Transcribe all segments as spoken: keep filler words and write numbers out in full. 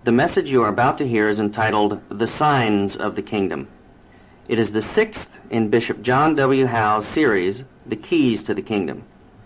The message you are about to hear is entitled, The Signs of the Kingdom. It is the sixth in Bishop John W. Howe's series, The Keys to the Kingdom.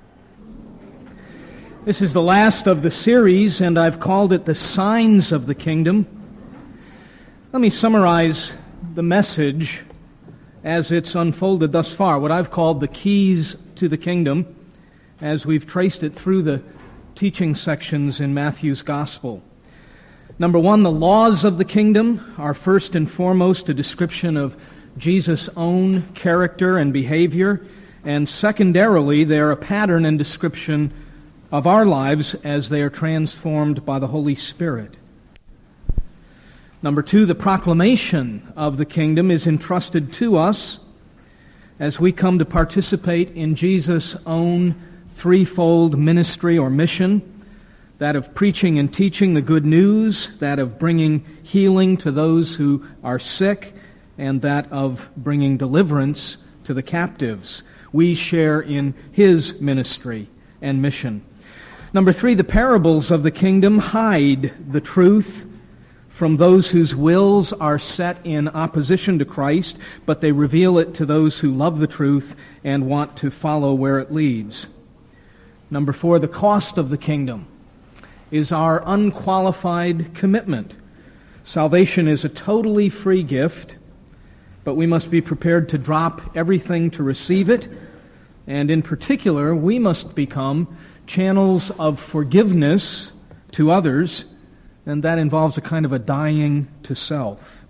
This is the last of the series, and I've called it The Signs of the Kingdom. Let me summarize the message as it's unfolded thus far, what I've called the keys to the kingdom, as we've traced it through the teaching sections in Matthew's Gospel. Number one, the laws of the kingdom are first and foremost a description of Jesus' own character and behavior, and secondarily, they are a pattern and description of our lives as they are transformed by the Holy Spirit. Number two, the proclamation of the kingdom is entrusted to us as we come to participate in Jesus' own threefold ministry or mission, that of preaching and teaching the good news, that of bringing healing to those who are sick, and that of bringing deliverance to the captives. We share in His ministry and mission. Number three, the parables of the kingdom hide the truth from those whose wills are set in opposition to Christ, but they reveal it to those who love the truth and want to follow where it leads. Number four, the cost of the kingdom is our unqualified commitment. Salvation is a totally free gift, but we must be prepared to drop everything to receive it, and in particular, we must become channels of forgiveness to others, and that involves a kind of a dying to self.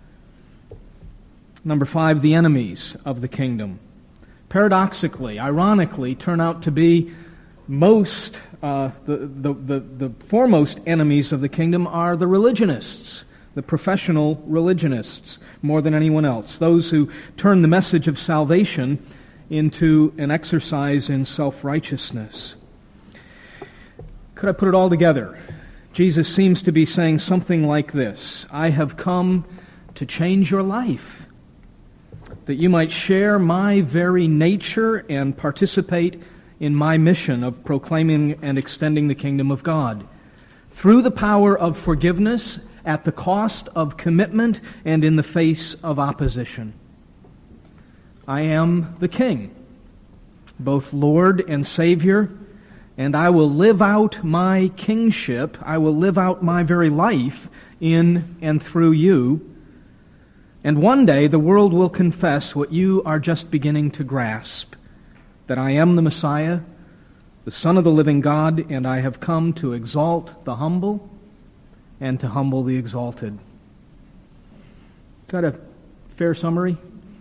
Number five, the enemies of the kingdom, paradoxically, ironically, turn out to be most, uh, the, the, the, the foremost enemies of the kingdom are the religionists, the professional religionists, more than anyone else, those who turn the message of salvation into an exercise in self-righteousness. Could I put it all together? Jesus seems to be saying something like this: I have come to change your life, that you might share my very nature and participate in my mission of proclaiming and extending the kingdom of God through the power of forgiveness, at the cost of commitment, and in the face of opposition. I am the King, both Lord and Savior, and I will live out my kingship, I will live out my very life in and through you. And one day the world will confess what you are just beginning to grasp, that I am the Messiah, the Son of the living God, and I have come to exalt the humble and to humble the exalted. Got a fair summary?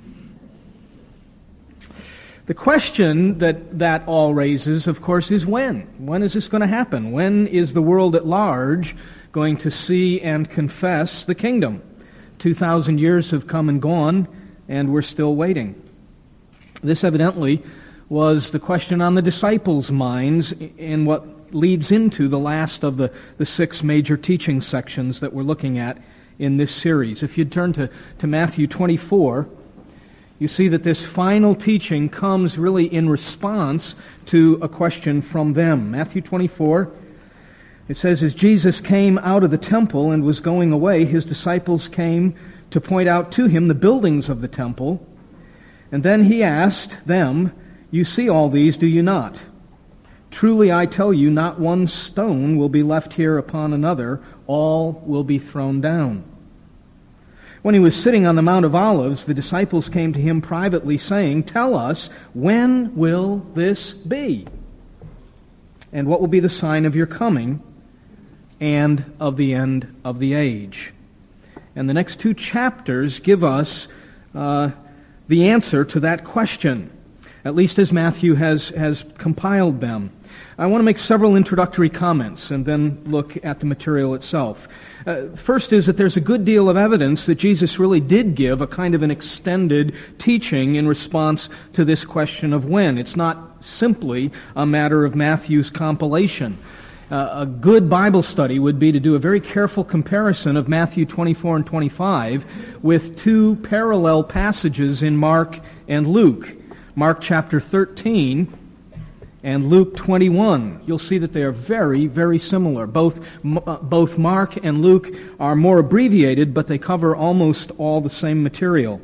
The question that that all raises, of course, is when. When is this going to happen? When is the world at large going to see and confess the kingdom? Two thousand years have come and gone, and we're still waiting. This evidently was the question on the disciples' minds in what leads into the last of the, the six major teaching sections that we're looking at in this series. If you'd turn to, to Matthew twenty-four, you see that this final teaching comes really in response to a question from them. Matthew twenty-four, it says, as Jesus came out of the temple and was going away, his disciples came to point out to him the buildings of the temple. And then he asked them, you see all these, do you not? Truly I tell you, not one stone will be left here upon another. All will be thrown down. When he was sitting on the Mount of Olives, the disciples came to him privately, saying, tell us, when will this be? And what will be the sign of your coming and of the end of the age? And the next two chapters give us uh, the answer to that question, at least as Matthew has, has compiled them. I want to make several introductory comments and then look at the material itself. Uh, first is that there's a good deal of evidence that Jesus really did give a kind of an extended teaching in response to this question of when. It's not simply a matter of Matthew's compilation. Uh, a good Bible study would be to do a very careful comparison of Matthew twenty-four and twenty-five with two parallel passages in Mark and Luke. Mark chapter thirteen and Luke twenty-one. You'll see that they are very, very similar. Both, uh, both Mark and Luke are more abbreviated, but they cover almost all the same material.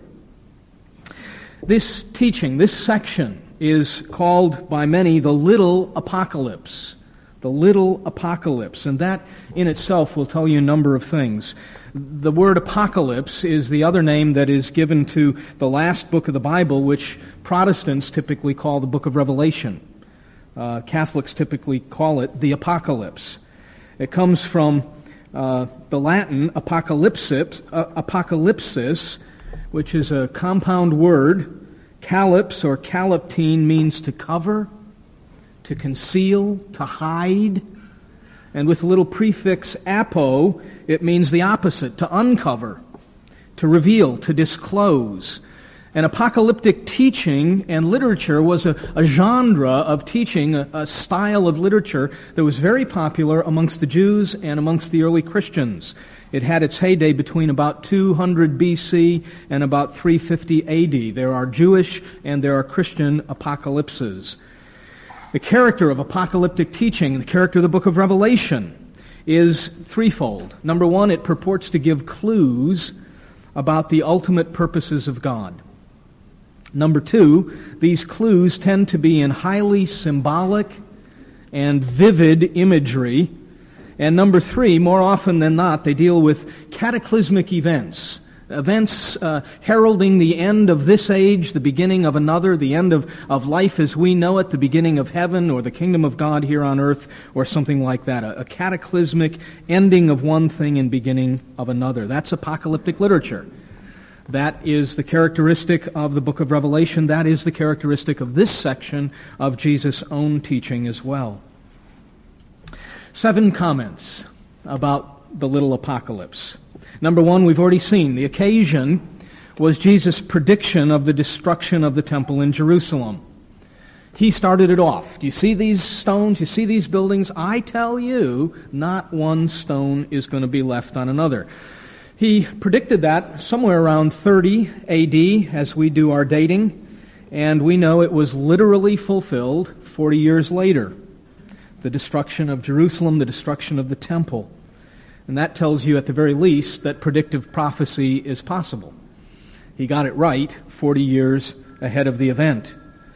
This teaching, this section, is called by many the little apocalypse. The little apocalypse. And that in itself will tell you a number of things. The word apocalypse is the other name that is given to the last book of the Bible, which Protestants typically call the book of Revelation. Uh, Catholics typically call it the apocalypse. It comes from uh, the Latin apocalypsis, uh, apocalypsis, which is a compound word. Calyps or calyptine means to cover, to conceal, to hide. And with the little prefix apo, it means the opposite, to uncover, to reveal, to disclose. And apocalyptic teaching and literature was a, a genre of teaching, a, a style of literature that was very popular amongst the Jews and amongst the early Christians. It had its heyday between about two hundred B C and about three fifty A D. There are Jewish and there are Christian apocalypses. The character of apocalyptic teaching, the character of the book of Revelation, is threefold. Number one, it purports to give clues about the ultimate purposes of God. Number two, these clues tend to be in highly symbolic and vivid imagery. And number three, more often than not, they deal with cataclysmic events. Events uh, heralding the end of this age, the beginning of another, the end of, of life as we know it, the beginning of heaven or the kingdom of God here on earth, or something like that. A, a cataclysmic ending of one thing and beginning of another. That's apocalyptic literature. That is the characteristic of the book of Revelation. That is the characteristic of this section of Jesus' own teaching as well. Seven comments about the little apocalypse. Number one, we've already seen. The occasion was Jesus' prediction of the destruction of the temple in Jerusalem. He started it off. Do you see these stones? You see these buildings? I tell you, not one stone is going to be left on another. He predicted that somewhere around thirty A D as we do our dating, and we know it was literally fulfilled forty years later. The destruction of Jerusalem, the destruction of the temple. And that tells you at the very least that predictive prophecy is possible. He got it right forty years ahead of the event.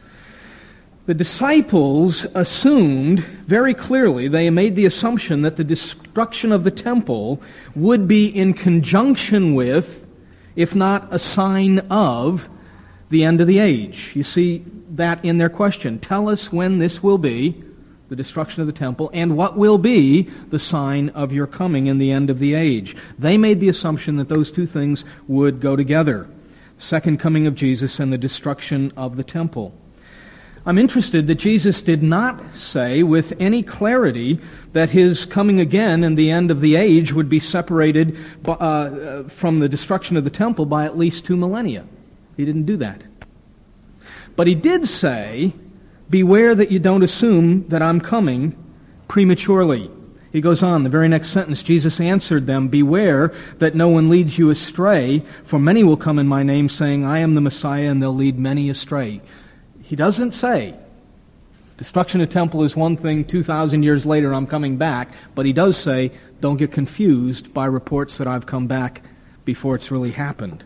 The disciples assumed very clearly, they made the assumption that the destruction of the temple would be in conjunction with, if not a sign of, the end of the age. You see that in their question. Tell us when this will be, the destruction of the temple, and what will be the sign of your coming in the end of the age. They made the assumption that those two things would go together. Second coming of Jesus and the destruction of the temple. I'm interested that Jesus did not say with any clarity that his coming again and the end of the age would be separated uh, from the destruction of the temple by at least two millennia. He didn't do that. But he did say, beware that you don't assume that I'm coming prematurely. He goes on, the very next sentence, Jesus answered them, beware that no one leads you astray, for many will come in my name saying, I am the Messiah, and they'll lead many astray. He doesn't say, destruction of the temple is one thing, two thousand years later I'm coming back, but he does say, don't get confused by reports that I've come back before it's really happened.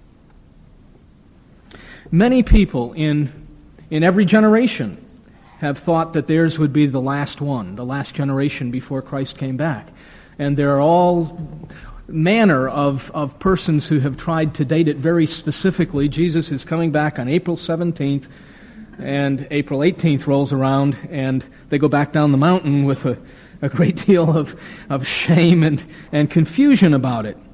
Many people in, in every generation have thought that theirs would be the last one, the last generation before Christ came back. And there are all manner of, of persons who have tried to date it very specifically. Jesus is coming back on April seventeenth, and April eighteenth rolls around, and they go back down the mountain with a, a great deal of, of shame and, and confusion about it.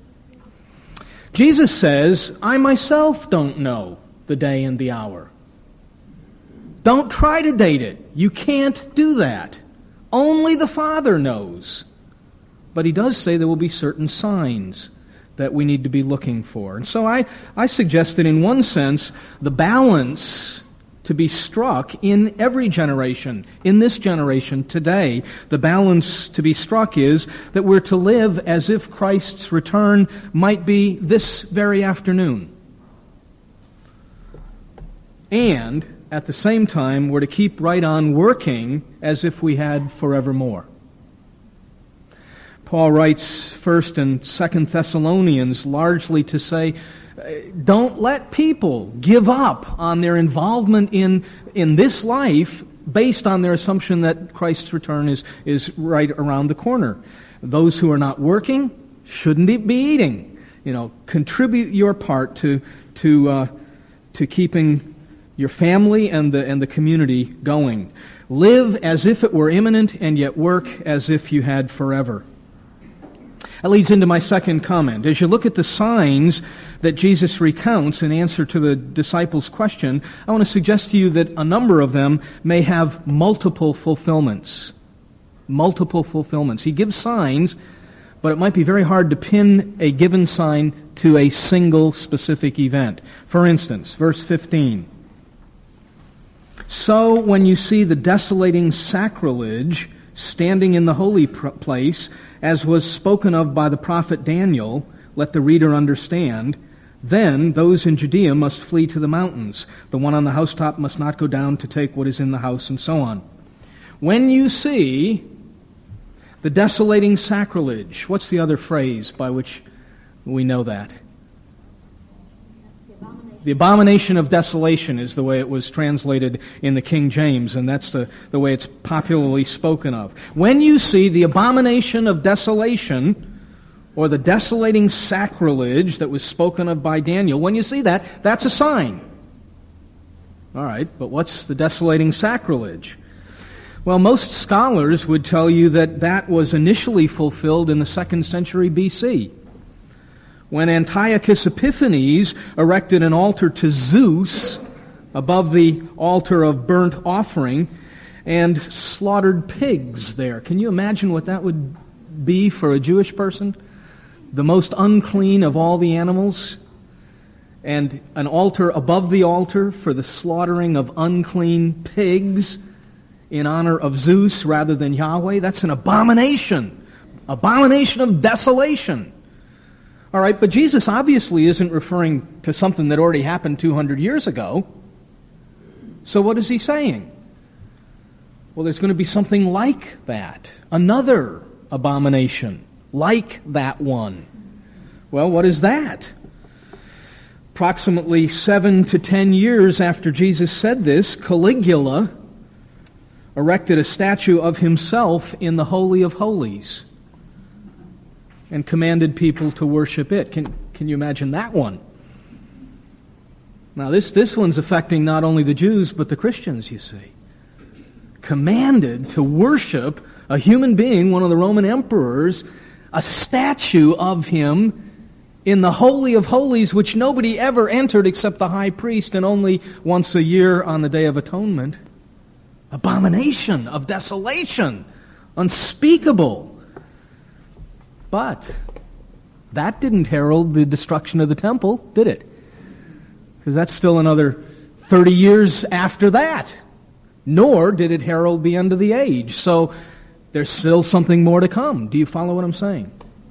Jesus says, I myself don't know the day and the hour. Don't try to date it. You can't do that. Only the Father knows. But he does say there will be certain signs that we need to be looking for. And so I, I suggest that in one sense, the balance to be struck in every generation, in this generation today, the balance to be struck is that we're to live as if Christ's return might be this very afternoon. And at the same time, we're to keep right on working as if we had forevermore. Paul writes First and Second Thessalonians largely to say, don't let people give up on their involvement in, in this life based on their assumption that Christ's return is, is right around the corner. Those who are not working shouldn't be eating. You know, contribute your part to to uh, to keeping your family and the and the community going. Live as if it were imminent, and yet work as if you had forever. That leads into my second comment. As you look at the signs that Jesus recounts in answer to the disciples' question, I want to suggest to you that a number of them may have multiple fulfillments. Multiple fulfillments. He gives signs, but it might be very hard to pin a given sign to a single specific event. For instance, verse fifteen. So when you see the desolating sacrilege standing in the holy place, as was spoken of by the prophet Daniel, let the reader understand, then those in Judea must flee to the mountains. The one on the housetop must not go down to take what is in the house, and so on. When you see the desolating sacrilege, what's the other phrase by which we know that? The abomination of desolation is the way it was translated in the King James, and that's the, the way it's popularly spoken of. When you see the abomination of desolation, or the desolating sacrilege that was spoken of by Daniel, when you see that, that's a sign. All right, but what's the desolating sacrilege? Well, most scholars would tell you that that was initially fulfilled in the second century B C, when Antiochus Epiphanes erected an altar to Zeus above the altar of burnt offering and slaughtered pigs there. Can you imagine what that would be for a Jewish person? The most unclean of all the animals, and an altar above the altar for the slaughtering of unclean pigs in honor of Zeus rather than Yahweh. That's an abomination. Abomination of desolation. All right, but Jesus obviously isn't referring to something that already happened two hundred years ago. So what is he saying? Well, there's going to be something like that. Another abomination, like that one. Well, what is that? Approximately seven to ten years after Jesus said this, Caligula erected a statue of himself in the Holy of Holies and commanded people to worship it. Can, can you imagine that one? Now this, this one's affecting not only the Jews, but the Christians, you see. Commanded to worship a human being, one of the Roman emperors, a statue of him in the Holy of Holies, which nobody ever entered except the high priest, and only once a year on the Day of Atonement. Abomination of desolation. Unspeakable. But that didn't herald the destruction of the temple, did it? Because that's still another thirty years after that. Nor did it herald the end of the age. So there's still something more to come. Do you follow what I'm saying?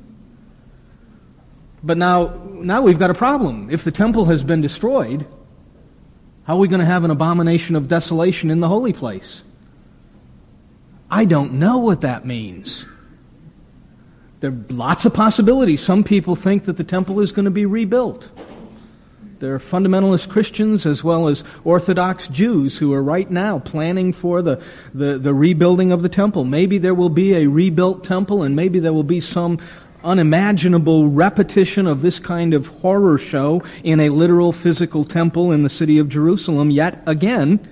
But now, now we've got a problem. If the temple has been destroyed, how are we going to have an abomination of desolation in the holy place? I don't know what that means. There are lots of possibilities. Some people think that the temple is going to be rebuilt. There are fundamentalist Christians as well as Orthodox Jews who are right now planning for the, the, the rebuilding of the temple. Maybe there will be a rebuilt temple, and maybe there will be some unimaginable repetition of this kind of horror show in a literal physical temple in the city of Jerusalem yet again.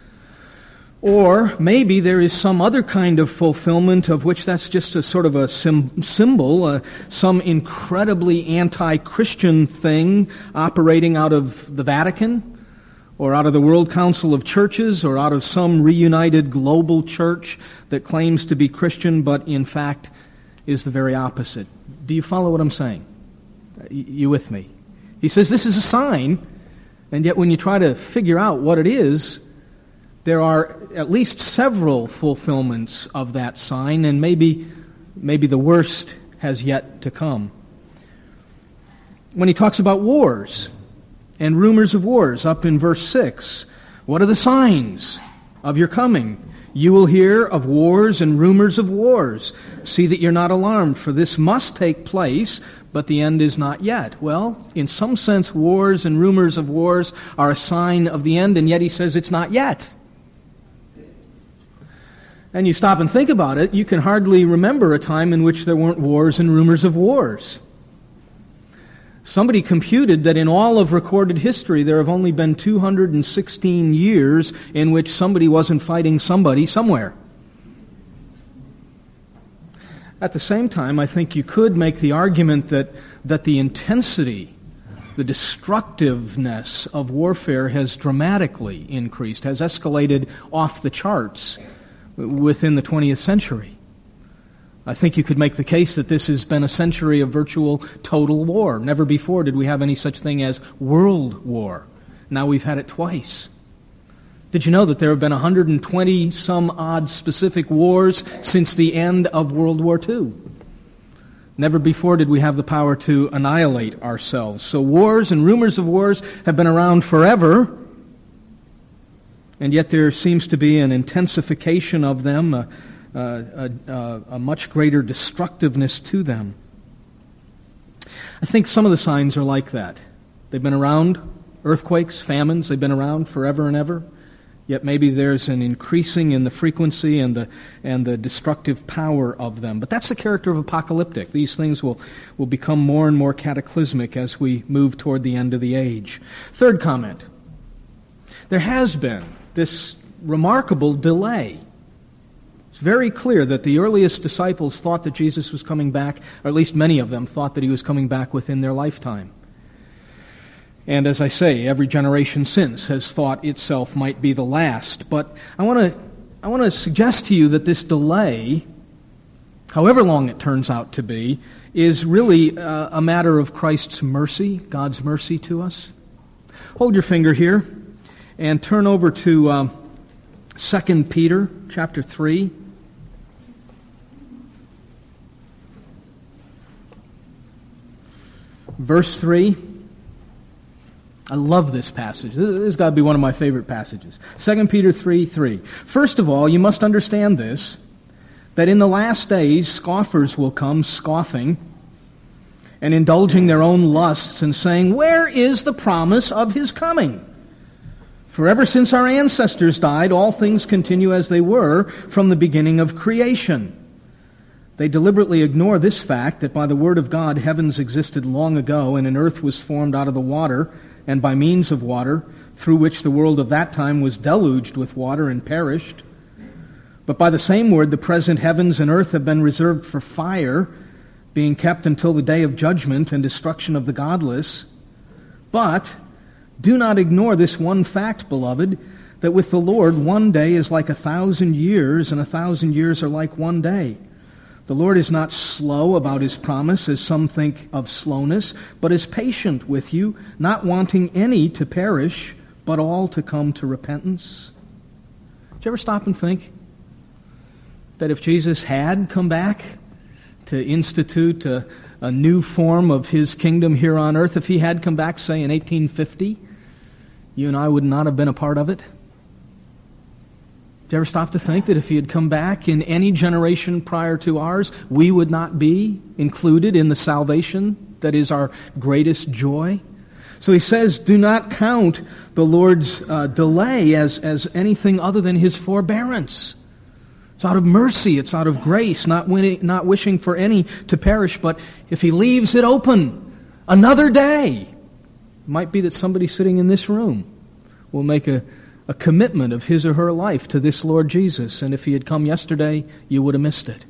Or maybe there is some other kind of fulfillment of which that's just a sort of a sim- symbol, uh, some incredibly anti-Christian thing operating out of the Vatican, or out of the World Council of Churches, or out of some reunited global church that claims to be Christian but in fact is the very opposite. Do you follow what I'm saying? You with me? He says this is a sign, and yet when you try to figure out what it is, there are at least several fulfillments of that sign, and maybe maybe the worst has yet to come. When he talks about wars and rumors of wars, up in verse six, What are the signs of your coming? You will hear of wars and rumors of wars. See that you're not alarmed, for this must take place, but the end is not yet. Well, in some sense, wars and rumors of wars are a sign of the end, and yet he says it's not yet. And you stop and think about it, you can hardly remember a time in which there weren't wars and rumors of wars. Somebody computed that in all of recorded history there have only been two hundred sixteen years in which somebody wasn't fighting somebody somewhere. At the same time, I think you could make the argument that, that the intensity, the destructiveness of warfare has dramatically increased, has escalated off the charts within the twentieth century. I think you could make the case that this has been a century of virtual total war. Never before did we have any such thing as world war. Now we've had it twice. Did you know that there have been one hundred twenty some odd specific wars since the end of World War Two? Never before did we have the power to annihilate ourselves. So wars and rumors of wars have been around forever, and yet there seems to be an intensification of them, a, a, a, a much greater destructiveness to them. I think some of the signs are like that. They've been around, earthquakes, famines, they've been around forever and ever. Yet maybe there's an increasing in the frequency and the and the destructive power of them. But that's the character of apocalyptic. These things will, will become more and more cataclysmic as we move toward the end of the age. Third comment. There has been this remarkable delay. It's very clear that the earliest disciples thought that Jesus was coming back, or at least many of them thought that he was coming back within their lifetime. And as I say, every generation since has thought itself might be the last. But I want to I want to suggest to you that this delay, however long it turns out to be, is really uh, a matter of Christ's mercy, God's mercy to us. Hold your finger here and turn over to uh, Second Peter chapter three. Verse three. I love this passage. This has got to be one of my favorite passages. Second Peter three three. First of all, you must understand this, that in the last days scoffers will come scoffing and indulging their own lusts and saying, "Where is the promise of his coming? For ever since our ancestors died, all things continue as they were from the beginning of creation." They deliberately ignore this fact that by the word of God heavens existed long ago and an earth was formed out of the water and by means of water, through which the world of that time was deluged with water and perished. But by the same word, the present heavens and earth have been reserved for fire, being kept until the day of judgment and destruction of the godless. But do not ignore this one fact, beloved, that with the Lord one day is like a thousand years, and a thousand years are like one day. The Lord is not slow about his promise, as some think of slowness, but is patient with you, not wanting any to perish, but all to come to repentance. Did you ever stop and think that if Jesus had come back to institute a, a new form of his kingdom here on earth, if he had come back, say, in eighteen fifty, you and I would not have been a part of it? Did you ever stop to think that if he had come back in any generation prior to ours, we would not be included in the salvation that is our greatest joy? So he says, do not count the Lord's uh, delay as, as anything other than his forbearance. It's out of mercy, it's out of grace, not winning, not wishing for any to perish, but if he leaves it open another day, it might be that somebody sitting in this room will make a a commitment of his or her life to this Lord Jesus. And if he had come yesterday, you would have missed it.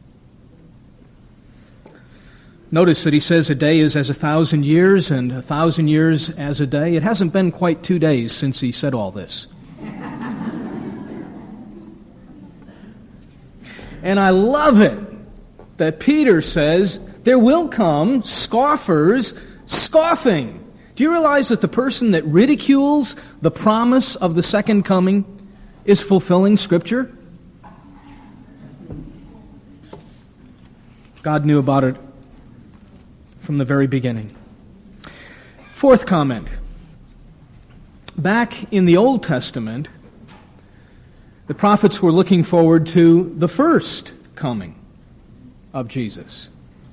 Notice that he says a day is as a thousand years and a thousand years as a day. It hasn't been quite two days since he said all this. And I love it that Peter says there will come scoffers scoffing. Do you realize that the person that ridicules the promise of the second coming is fulfilling Scripture? God knew about it from the very beginning. Fourth comment. Back in the Old Testament, the prophets were looking forward to the first coming of Jesus.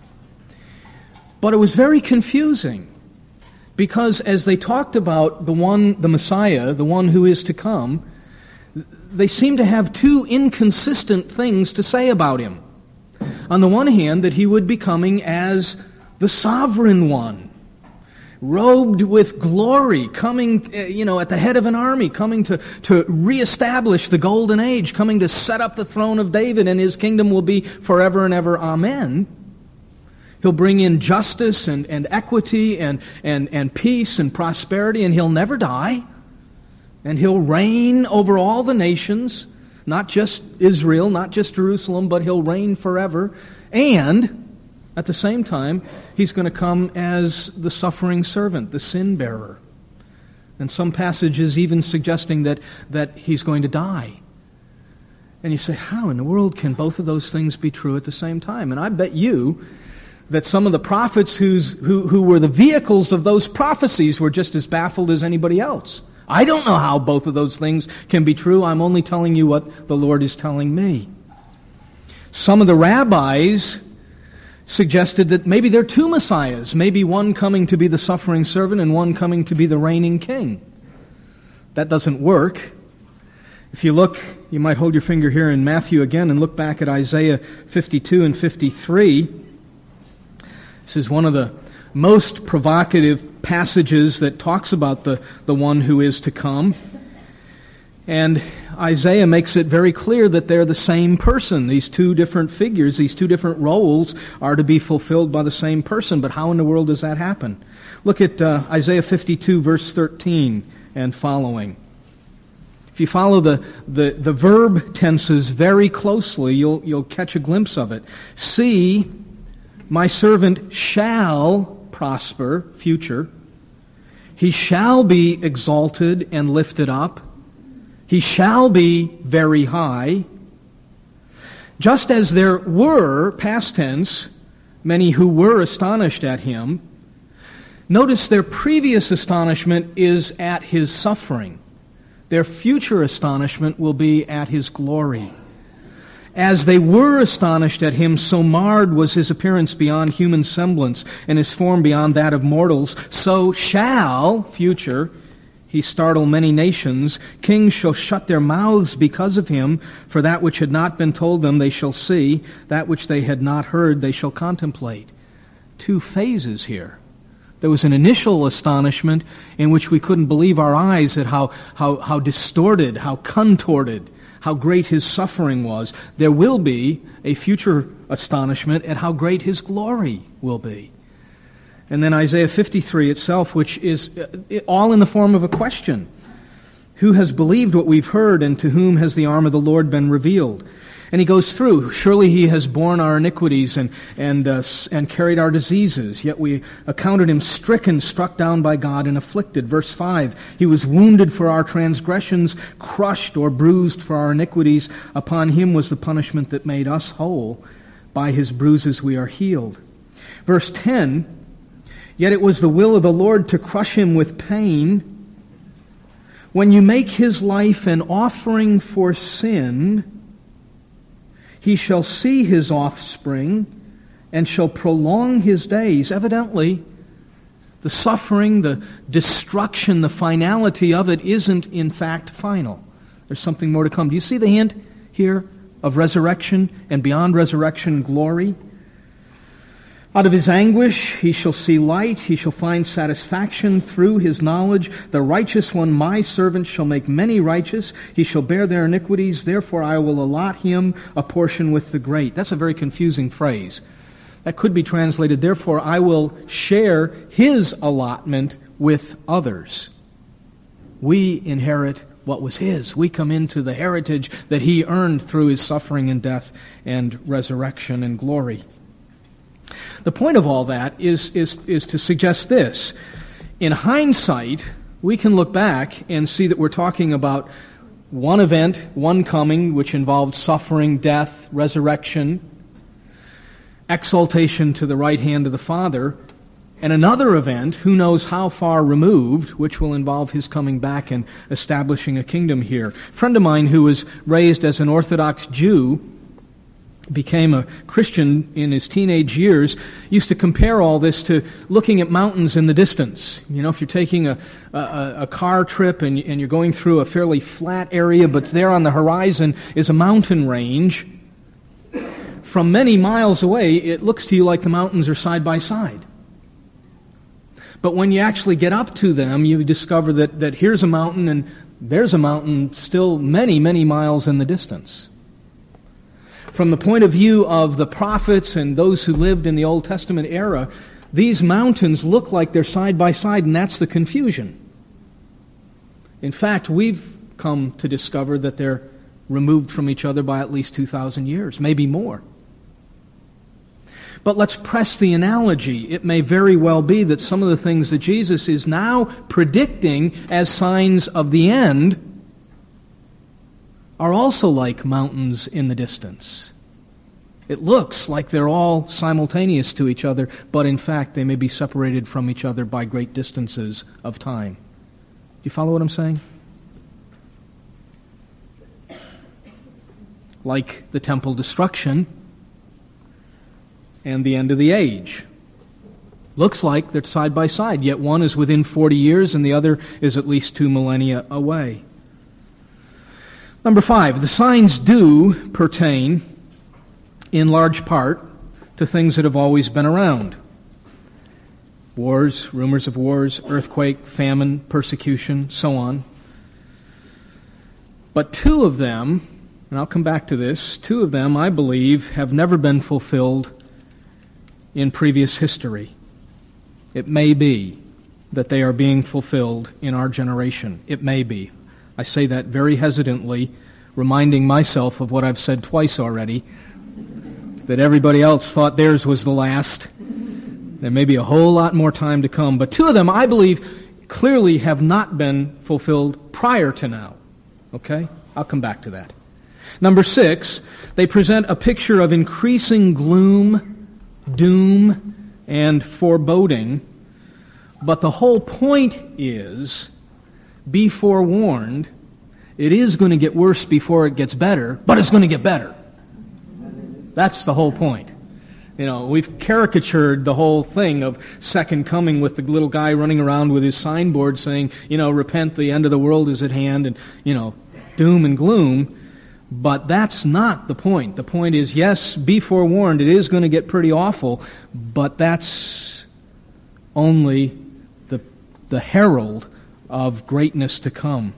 But it was very confusing, because as they talked about the one, the Messiah, the one who is to come, they seemed to have two inconsistent things to say about him. On the one hand, that he would be coming as the sovereign one, robed with glory, coming, you know, at the head of an army, coming to, to reestablish the golden age, coming to set up the throne of David, and his kingdom will be forever and ever. Amen. He'll bring in justice and, and equity and, and, and peace and prosperity, and he'll never die. And he'll reign over all the nations, not just Israel, not just Jerusalem, but he'll reign forever. And at the same time, he's going to come as the suffering servant, the sin bearer. And some passages even suggesting that, that he's going to die. And you say, how in the world can both of those things be true at the same time? And I bet you that some of the prophets who's, who, who were the vehicles of those prophecies were just as baffled as anybody else. I don't know how both of those things can be true. I'm only telling you what the Lord is telling me. Some of the rabbis suggested that maybe there are two Messiahs, maybe one coming to be the suffering servant and one coming to be the reigning king. That doesn't work. If you look, you might hold your finger here in Matthew again and look back at Isaiah fifty-two and fifty-three. This is one of the most provocative passages that talks about the, the one who is to come. And Isaiah makes it very clear that they're the same person. These two different figures, these two different roles are to be fulfilled by the same person. But how in the world does that happen? Look at uh, Isaiah fifty-two, verse thirteen and following. If you follow the, the, the verb tenses very closely, you'll, you'll catch a glimpse of it. See, my servant shall prosper, future. He shall be exalted and lifted up. He shall be very high. Just as there were, past tense, many who were astonished at him, notice their previous astonishment is at his suffering. Their future astonishment will be at his glory. As they were astonished at him, so marred was his appearance beyond human semblance, and his form beyond that of mortals, so shall, future, he startle many nations. Kings shall shut their mouths because of him, for that which had not been told them they shall see, that which they had not heard they shall contemplate. Two phases here. There was an initial astonishment in which we couldn't believe our eyes at how, how, how distorted, how contorted, how great his suffering was. There will be a future astonishment at how great his glory will be. And then Isaiah fifty-three itself, which is all in the form of a question. Who has believed what we've heard, and to whom has the arm of the Lord been revealed? And he goes through, surely he has borne our iniquities and and uh, and carried our diseases, yet we accounted him stricken, struck down by God, and afflicted. Verse five, he was wounded for our transgressions, crushed or bruised for our iniquities. Upon him was the punishment that made us whole. By his bruises we are healed. Verse ten, yet it was the will of the Lord to crush him with pain. When you make his life an offering for sin, he shall see his offspring and shall prolong his days. Evidently, the suffering, the destruction, the finality of it isn't in fact final. There's something more to come. Do you see the hint here of resurrection and beyond resurrection glory? Out of his anguish he shall see light, he shall find satisfaction through his knowledge. The righteous one, my servant, shall make many righteous. He shall bear their iniquities, therefore I will allot him a portion with the great. That's a very confusing phrase. That could be translated, therefore I will share his allotment with others. We inherit what was his. We come into the heritage that he earned through his suffering and death and resurrection and glory. The point of all that is, is, is to suggest this. In hindsight, we can look back and see that we're talking about one event, one coming, which involved suffering, death, resurrection, exaltation to the right hand of the Father. And another event, who knows how far removed, which will involve his coming back and establishing a kingdom here. A friend of mine who was raised as an Orthodox Jew, became a Christian in his teenage years, used to compare all this to looking at mountains in the distance. You know, if you're taking a, a, a car trip and, and you're going through a fairly flat area, but there on the horizon is a mountain range, from many miles away, it looks to you like the mountains are side by side. But when you actually get up to them, you discover that, that here's a mountain and there's a mountain still many, many miles in the distance. From the point of view of the prophets and those who lived in the Old Testament era, these mountains look like they're side by side, and that's the confusion. In fact, we've come to discover that they're removed from each other by at least two thousand years, maybe more. But let's press the analogy. It may very well be that some of the things that Jesus is now predicting as signs of the end are also like mountains in the distance. It looks like they're all simultaneous to each other, but in fact they may be separated from each other by great distances of time. Do you follow what I'm saying? Like the temple destruction and the end of the age. Looks like they're side by side, yet one is within forty years and the other is at least two millennia away. Number five, the signs do pertain in large part to things that have always been around. Wars, rumors of wars, earthquake, famine, persecution, so on. But two of them, and I'll come back to this, two of them, I believe, have never been fulfilled in previous history. It may be that they are being fulfilled in our generation. It may be. I say that very hesitantly, reminding myself of what I've said twice already, that everybody else thought theirs was the last. There may be a whole lot more time to come, but two of them, I believe, clearly have not been fulfilled prior to now. Okay? I'll come back to that. Number six, they present a picture of increasing gloom, doom, and foreboding, but the whole point is, be forewarned, it is going to get worse before it gets better, but it's going to get better. That's the whole point. You know, we've caricatured the whole thing of second coming with the little guy running around with his signboard saying, you know, repent, the end of the world is at hand, and, you know, doom and gloom. But that's not the point. The point is, yes, be forewarned, it is going to get pretty awful, but that's only the the herald of greatness to come.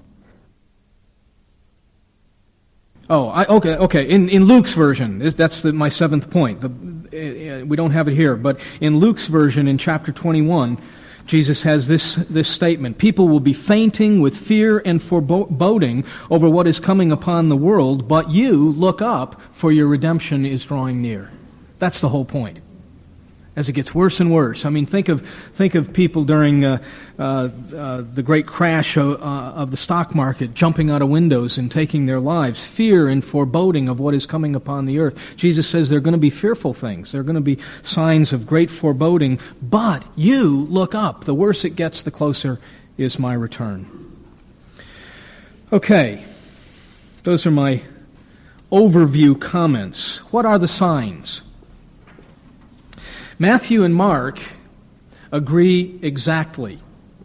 Oh, I, okay, okay. In in Luke's version, that's the, my seventh point. The, uh, we don't have it here, but in Luke's version, in chapter twenty-one, Jesus has this this statement: "People will be fainting with fear and foreboding over what is coming upon the world, but you look up, for your redemption is drawing near." That's the whole point. As it gets worse and worse. I mean, think of think of people during uh, uh, uh, the great crash of, uh, of the stock market, jumping out of windows and taking their lives. Fear and foreboding of what is coming upon the earth. Jesus says there are going to be fearful things. There are going to be signs of great foreboding. But you look up. The worse it gets, the closer is my return. Okay, those are my overview comments. What are the signs? Matthew and Mark agree exactly.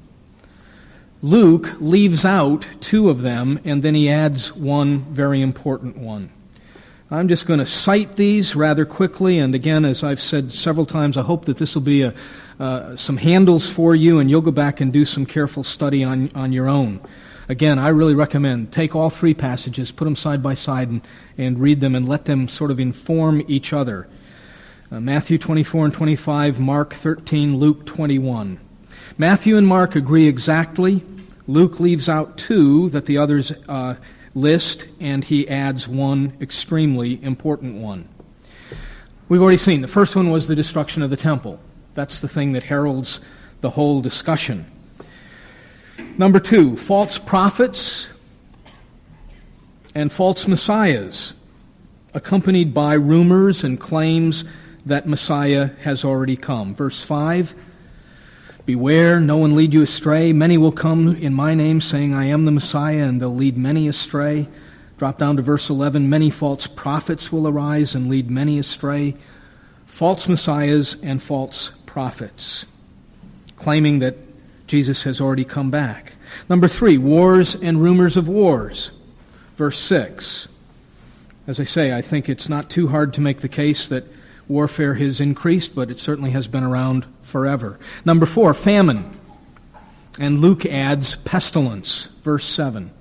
Luke leaves out two of them, and then he adds one very important one. I'm just going to cite these rather quickly, and again, as I've said several times, I hope that this will be a, uh, some handles for you, and you'll go back and do some careful study on, on your own. Again, I really recommend take all three passages, put them side by side, and, and read them, and let them sort of inform each other. Uh, Matthew twenty-four and twenty-five, Mark thirteen, Luke twenty-one. Matthew and Mark agree exactly. Luke leaves out two that the others uh, list, and he adds one extremely important one. We've already seen. The first one was the destruction of the temple. That's the thing that heralds the whole discussion. Number two, false prophets and false messiahs, accompanied by rumors and claims that Messiah has already come. Verse five, Beware, no one lead you astray. Many will come in my name saying, I am the Messiah, and they'll lead many astray. Drop down to verse eleven. Many false prophets will arise and lead many astray. False messiahs and false prophets, claiming that Jesus has already come back. Number three, wars and rumors of wars. Verse six. As I say, I think it's not too hard to make the case that warfare has increased, but it certainly has been around forever. Number four, famine. And Luke adds pestilence. Verse seven.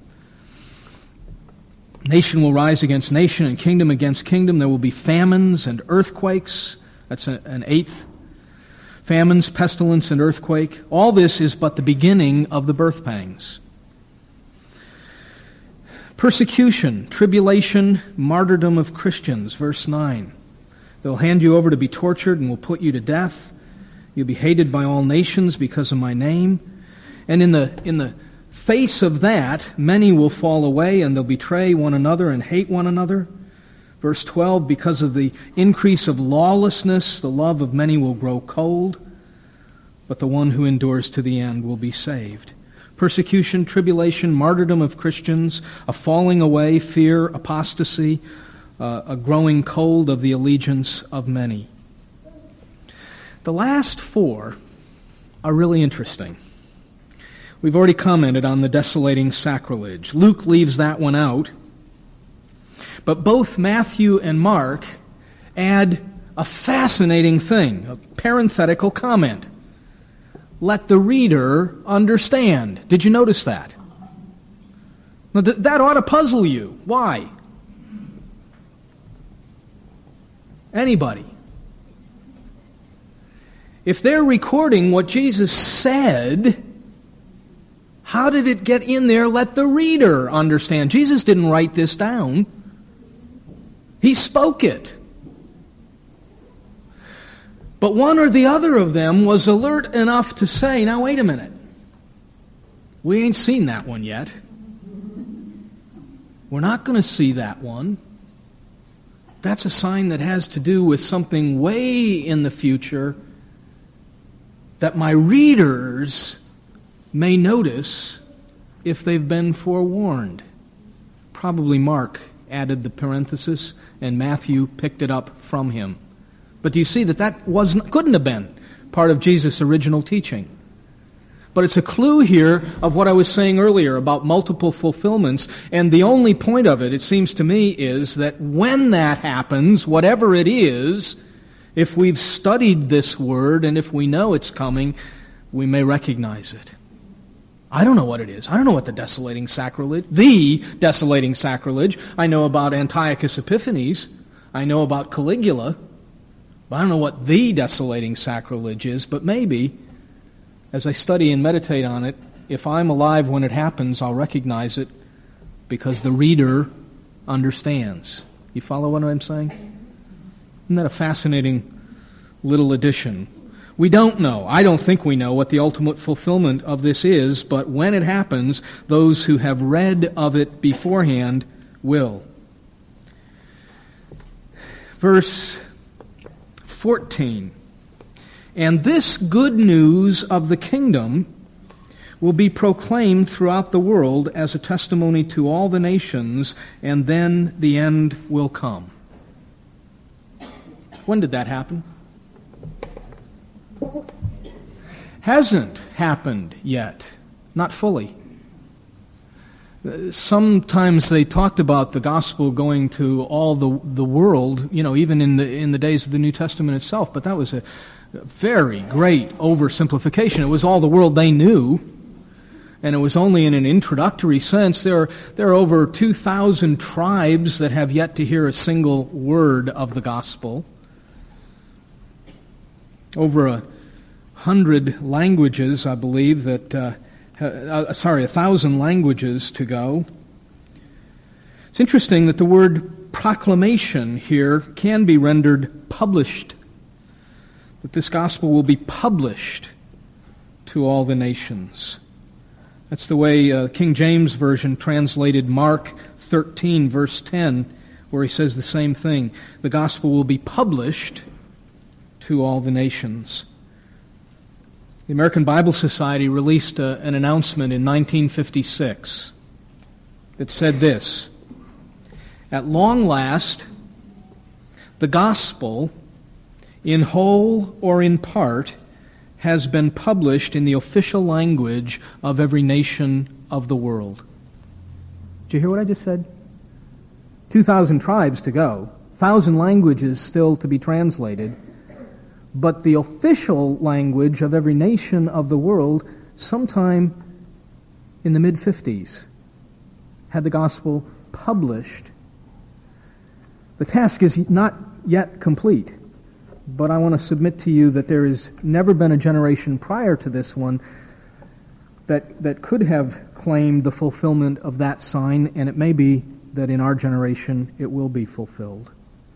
Nation will rise against nation and kingdom against kingdom. There will be famines and earthquakes. That's a, an eighth. Famines, pestilence, and earthquake. All this is but the beginning of the birth pangs. Persecution, tribulation, martyrdom of Christians. Verse nine. They'll hand you over to be tortured and will put you to death. You'll be hated by all nations because of my name. And in the in the face of that, many will fall away and they'll betray one another and hate one another. Verse twelve, because of the increase of lawlessness, the love of many will grow cold, but the one who endures to the end will be saved. Persecution, tribulation, martyrdom of Christians, a falling away, fear, apostasy, uh, a growing cold of the allegiance of many. The last four are really interesting. We've already commented on the desolating sacrilege. Luke leaves that one out. But both Matthew and Mark add a fascinating thing, a parenthetical comment. Let the reader understand. Did you notice that? Now, th- that ought to puzzle you. Why? Anybody? If they're recording what Jesus said, how did it get in there? Let the reader understand. Jesus didn't write this down. He spoke it. But one or the other of them was alert enough to say, now wait a minute. We ain't seen that one yet. We're not going to see that one. That's a sign that has to do with something way in the future that my readers may notice if they've been forewarned. Probably Mark added the parenthesis and Matthew picked it up from him. But do you see that that wasn't, couldn't have been part of Jesus' original teaching? But it's a clue here of what I was saying earlier about multiple fulfillments, and the only point of it, it seems to me, is that when that happens, whatever it is, if we've studied this word and if we know it's coming, we may recognize it. I don't know what it is. I don't know what the desolating sacrilege, the desolating sacrilege. I know about Antiochus Epiphanes. I know about Caligula. But I don't know what the desolating sacrilege is, but maybe, as I study and meditate on it, if I'm alive when it happens, I'll recognize it because the reader understands. You follow what I'm saying? Isn't that a fascinating little addition? We don't know. I don't think we know what the ultimate fulfillment of this is, but when it happens, those who have read of it beforehand will. Verse fourteen. And this good news of the kingdom will be proclaimed throughout the world as a testimony to all the nations, and then the end will come. When did that happen? Hasn't happened yet. Not fully. Sometimes they talked about the gospel going to all the the world, you know, even in the in the days of the New Testament itself, but that was a very great oversimplification. It was all the world they knew, and it was only in an introductory sense. There are, there are over two thousand tribes that have yet to hear a single word of the gospel. Over a hundred languages, I believe, that, uh, uh, sorry, a thousand languages to go. It's interesting that the word proclamation here can be rendered published, that this gospel will be published to all the nations. That's the way uh, King James Version translated Mark thirteen, verse ten, where he says the same thing. The gospel will be published to all the nations. The American Bible Society released a, an announcement in nineteen fifty-six that said this: "At long last, the gospel, in whole or in part, has been published in the official language of every nation of the world." Did you hear what I just said? Two thousand tribes to go, thousand languages still to be translated, but the official language of every nation of the world, sometime in the mid-fifties, had the gospel published. The task is not yet complete, but I want to submit to you that there has never been a generation prior to this one that, that could have claimed the fulfillment of that sign, and it may be that in our generation it will be fulfilled.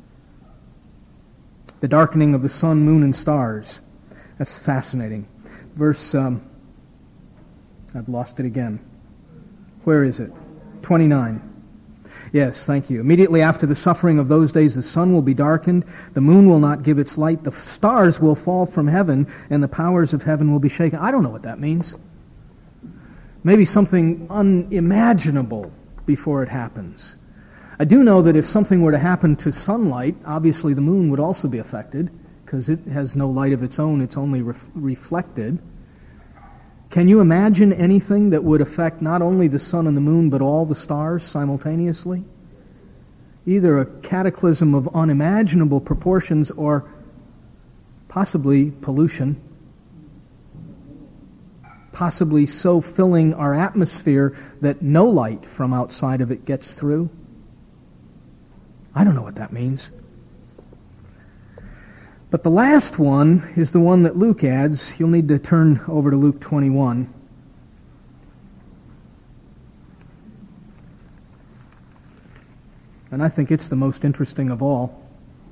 The darkening of the sun, moon, and stars. That's fascinating. Verse, um, I've lost it again. Where is it? twenty-nine. Yes, thank you. Immediately after the suffering of those days, the sun will be darkened, the moon will not give its light, the stars will fall from heaven, and the powers of heaven will be shaken. I don't know what that means. Maybe something unimaginable before it happens. I do know that if something were to happen to sunlight, obviously the moon would also be affected, because it has no light of its own, it's only ref- reflected. Can you imagine anything that would affect not only the sun and the moon, but all the stars simultaneously? Either a cataclysm of unimaginable proportions or possibly pollution, possibly so filling our atmosphere that no light from outside of it gets through. I don't know what that means. But the last one is the one that Luke adds. You'll need to turn over to Luke twenty-one. And I think it's the most interesting of all.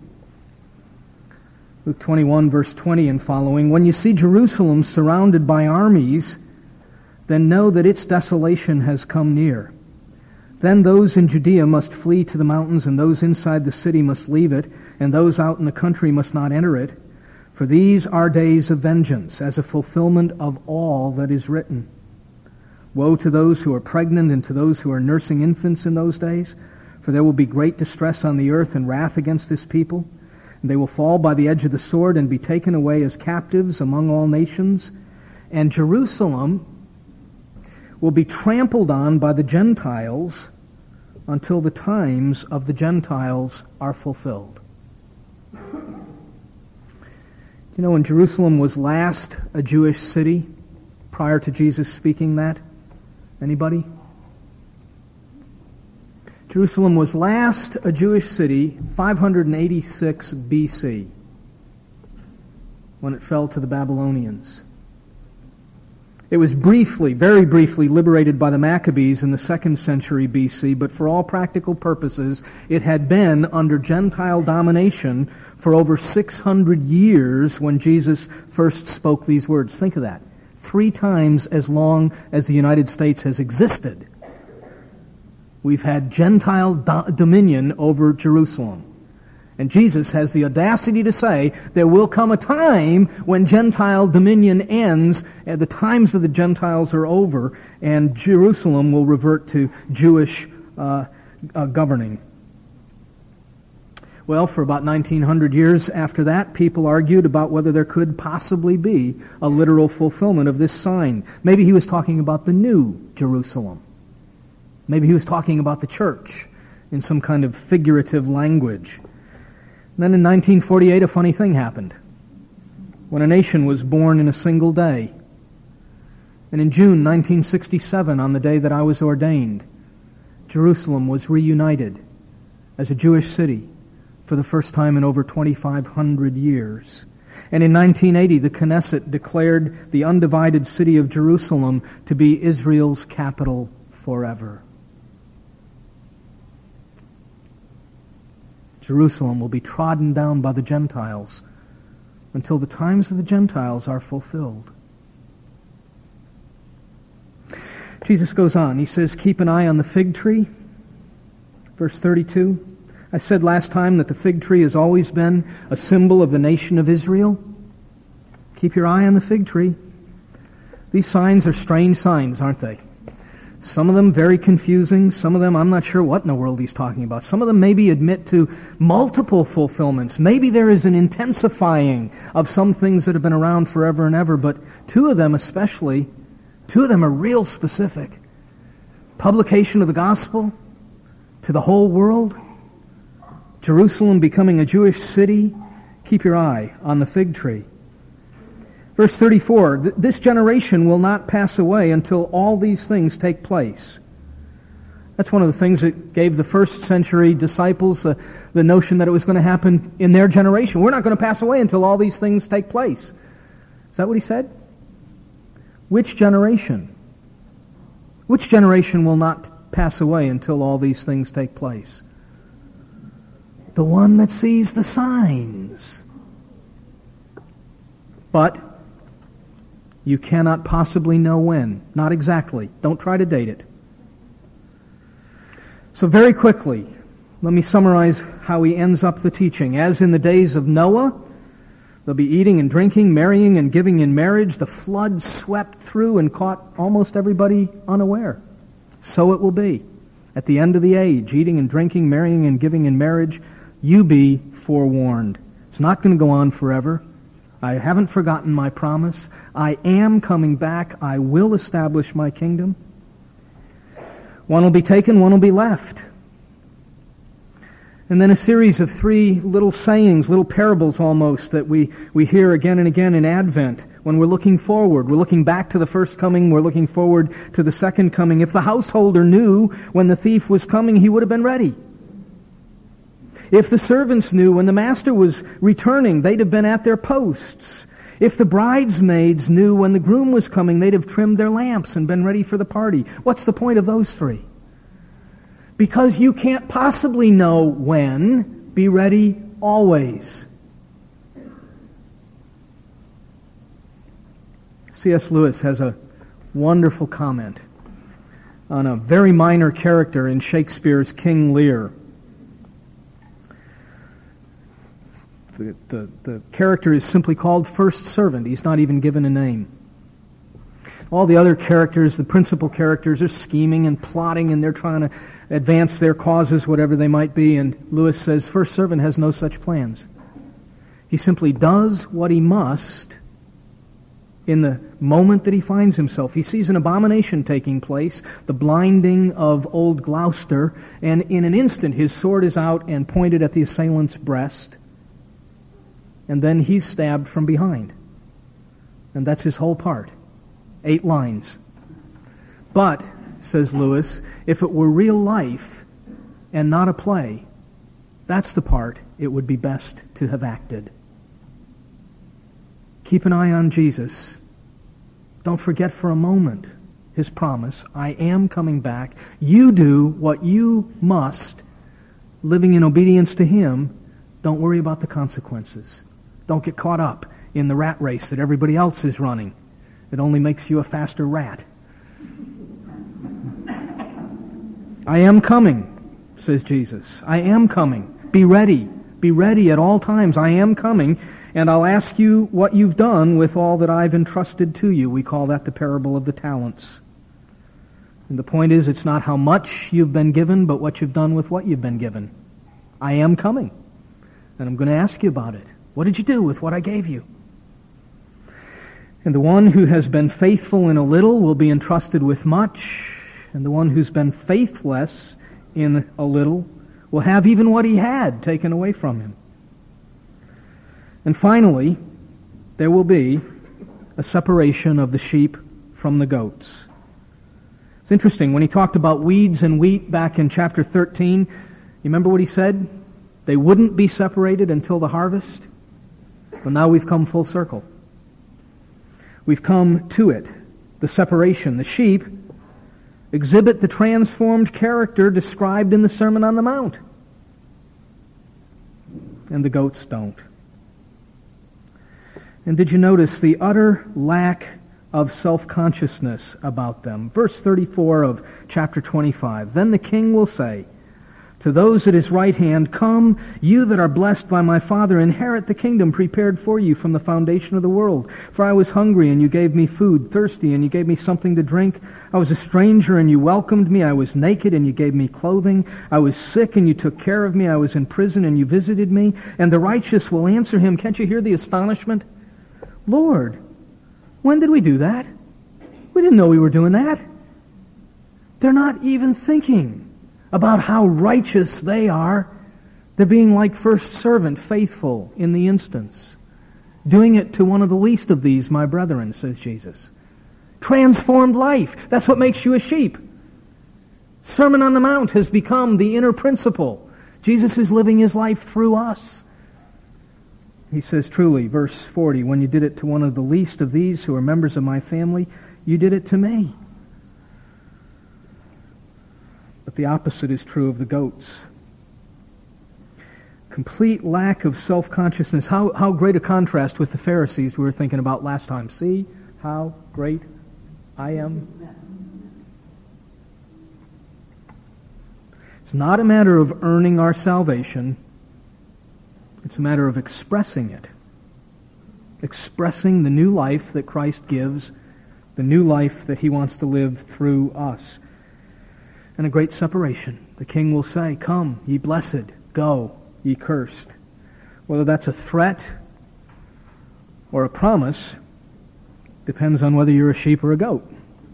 Luke twenty-one, verse twenty and following. "When you see Jerusalem surrounded by armies, then know that its desolation has come near. Then those in Judea must flee to the mountains, and those inside the city must leave it, and those out in the country must not enter it. For these are days of vengeance, as a fulfillment of all that is written. Woe to those who are pregnant and to those who are nursing infants in those days, for there will be great distress on the earth and wrath against this people. And they will fall by the edge of the sword and be taken away as captives among all nations. And Jerusalem will be trampled on by the Gentiles until the times of the Gentiles are fulfilled." You know, when Jerusalem was last a Jewish city, prior to Jesus speaking that? Anybody? Jerusalem was last a Jewish city five hundred eighty-six B C, when it fell to the Babylonians. It was briefly, very briefly, liberated by the Maccabees in the second century B C, but for all practical purposes, it had been under Gentile domination for over six hundred years when Jesus first spoke these words. Think of that. Three times as long as the United States has existed, we've had Gentile do- dominion over Jerusalem. And Jesus has the audacity to say there will come a time when Gentile dominion ends, and the times of the Gentiles are over, and Jerusalem will revert to Jewish uh, uh, governing. Well, for about nineteen hundred years after that, people argued about whether there could possibly be a literal fulfillment of this sign. Maybe he was talking about the new Jerusalem. Maybe he was talking about the church in some kind of figurative language. And then in nineteen forty-eight, a funny thing happened, when a nation was born in a single day. And in June nineteen sixty-seven, on the day that I was ordained, Jerusalem was reunited as a Jewish city for the first time in over twenty-five hundred years. And in nineteen eighty, the Knesset declared the undivided city of Jerusalem to be Israel's capital forever. Jerusalem will be trodden down by the Gentiles until the times of the Gentiles are fulfilled. Jesus goes on. He says, "Keep an eye on the fig tree." Verse thirty-two. I said last time that the fig tree has always been a symbol of the nation of Israel. Keep your eye on the fig tree. These signs are strange signs, aren't they? Some of them very confusing. Some of them, I'm not sure what in the world he's talking about. Some of them maybe admit to multiple fulfillments. Maybe there is an intensifying of some things that have been around forever and ever, but two of them especially, two of them are real specific. Publication of the gospel to the whole world. Jerusalem becoming a Jewish city. Keep your eye on the fig tree. Verse thirty-four, this generation will not pass away until all these things take place. That's one of the things that gave the first century disciples uh, the notion that it was going to happen in their generation. We're not going to pass away until all these things take place. Is that what he said? Which generation? Which generation will not pass away until all these things take place? The one that sees the signs. But you cannot possibly know when. Not exactly. Don't try to date it. So very quickly, let me summarize how he ends up the teaching. As in the days of Noah, they'll be eating and drinking, marrying and giving in marriage. The flood swept through and caught almost everybody unaware. So it will be. At the end of the age, eating and drinking, marrying and giving in marriage, you be forewarned. It's not going to go on forever. I haven't forgotten my promise. I am coming back. I will establish my kingdom. One will be taken, one will be left. And then a series of three little sayings, little parables almost, that we, we hear again and again in Advent when we're looking forward. We're looking back to the first coming. We're looking forward to the second coming. If the householder knew when the thief was coming, he would have been ready. If the servants knew when the master was returning, they'd have been at their posts. If the bridesmaids knew when the groom was coming, they'd have trimmed their lamps and been ready for the party. What's the point of those three? Because you can't possibly know when. Be ready always. C S Lewis has a wonderful comment on a very minor character in Shakespeare's King Lear. The, the, the character is simply called First Servant. He's not even given a name. All the other characters, the principal characters, are scheming and plotting, and they're trying to advance their causes, whatever they might be. And Lewis says, First Servant has no such plans. He simply does what he must in the moment that he finds himself. He sees an abomination taking place, the blinding of old Gloucester, and in an instant his sword is out and pointed at the assailant's breast. And then he's stabbed from behind. And that's his whole part. Eight lines. But, says Lewis, if it were real life and not a play, that's the part it would be best to have acted. Keep an eye on Jesus. Don't forget for a moment his promise. I am coming back. You do what you must, living in obedience to him. Don't worry about the consequences. Don't get caught up in the rat race that everybody else is running. It only makes you a faster rat. I am coming, says Jesus. I am coming. Be ready. Be ready at all times. I am coming, and I'll ask you what you've done with all that I've entrusted to you. We call that the parable of the talents. And the point is, it's not how much you've been given, but what you've done with what you've been given. I am coming, and I'm going to ask you about it. What did you do with what I gave you? And the one who has been faithful in a little will be entrusted with much, and the one who's been faithless in a little will have even what he had taken away from him. And finally, there will be a separation of the sheep from the goats. It's interesting, when he talked about weeds and wheat back in chapter thirteen, you remember what he said? They wouldn't be separated until the harvest. But now we've come full circle. We've come to it, the separation. The sheep exhibit the transformed character described in the Sermon on the Mount. And the goats don't. And did you notice the utter lack of self-consciousness about them? Verse thirty-four of chapter twenty-five. Then the king will say, To those at his right hand, come, you that are blessed by my Father, inherit the kingdom prepared for you from the foundation of the world. For I was hungry, and you gave me food, thirsty, and you gave me something to drink. I was a stranger, and you welcomed me. I was naked, and you gave me clothing. I was sick, and you took care of me. I was in prison, and you visited me. And the righteous will answer him. Can't you hear the astonishment? Lord, when did we do that? We didn't know we were doing that. They're not even thinking about how righteous they are. They're being like first servant, faithful in the instance. Doing it to one of the least of these, my brethren, says Jesus. Transformed life. That's what makes you a sheep. Sermon on the Mount has become the inner principle. Jesus is living his life through us. He says truly, verse forty, when you did it to one of the least of these who are members of my family, you did it to me. But the opposite is true of the goats. Complete lack of self-consciousness. How, how great a contrast with the Pharisees we were thinking about last time. See how great I am? It's not a matter of earning our salvation. It's a matter of expressing it. Expressing the new life that Christ gives, the new life that he wants to live through us. And a great separation. The king will say, come, ye blessed, go, ye cursed. Whether that's a threat or a promise depends on whether you're a sheep or a goat.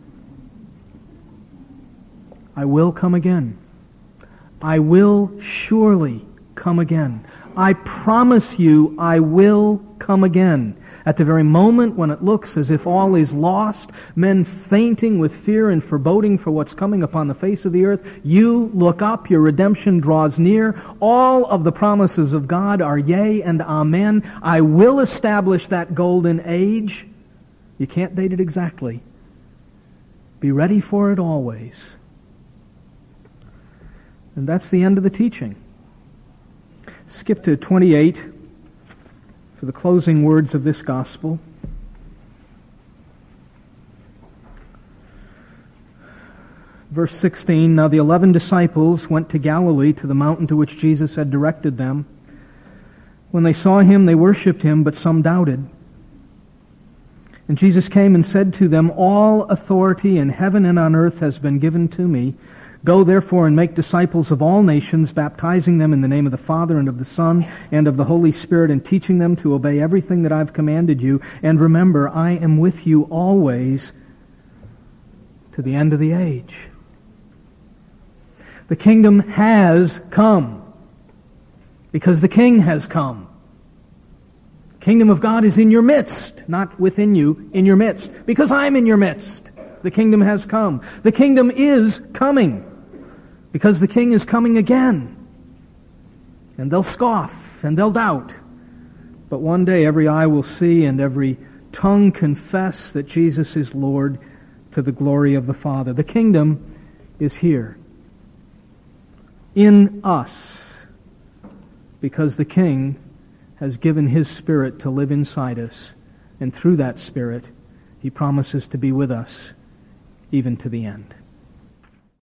I will come again. I will surely come again. I promise you I will come again. At the very moment when it looks as if all is lost, men fainting with fear and foreboding for what's coming upon the face of the earth, you look up, your redemption draws near. All of the promises of God are yea and amen. I will establish that golden age. You can't date it exactly. Be ready for it always. And that's the end of the teaching. Skip to twenty-eight for the closing words of this gospel. Verse sixteen, now the eleven disciples went to Galilee, to the mountain to which Jesus had directed them. When they saw him, they worshipped him, but some doubted. And Jesus came and said to them, all authority in heaven and on earth has been given to me. Go therefore and make disciples of all nations, baptizing them in the name of the Father and of the Son and of the Holy Spirit, and teaching them to obey everything that I've commanded you. And remember, I am with you always to the end of the age. The kingdom has come because the King has come. The kingdom of God is in your midst, not within you, in your midst, because I'm in your midst. The kingdom has come. The kingdom is coming because the King is coming again. And they'll scoff and they'll doubt. But one day every eye will see and every tongue confess that Jesus is Lord, to the glory of the Father. The kingdom is here in us because the King has given his Spirit to live inside us. And through that Spirit, he promises to be with us even to the end.